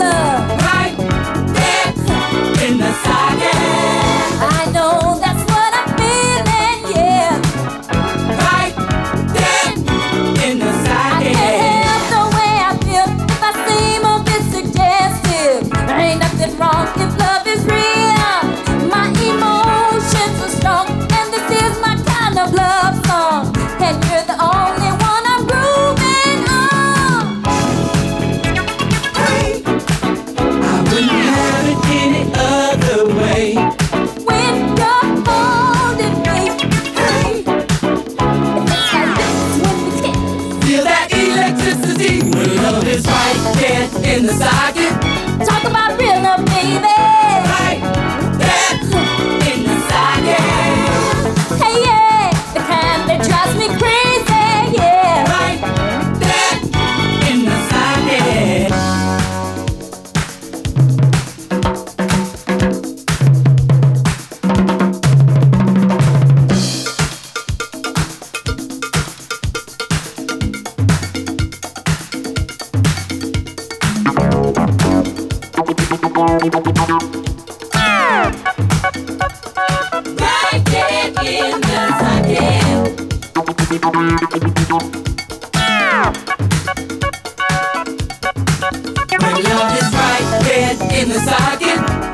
love. Right there in the socket. I know that's what I'm feeling, yeah. Right there in the I socket. can't help the way I feel if I seem a bit suggestive. There ain't nothing wrong if love is real. My emotions are strong, and this is my kind of love song. And you're the only one I'm grooving on. Hey, I wouldn't have it any other way. When you're holding me, Hey, it's like this when we kiss. feel that electricity when love is right there in the socket. Talk about real love, baby. Right there in the socket. Hey, yeah, the kind that drives me crazy, yeah. Right there in the socket. Right there in the socket. When love is right there in the socket.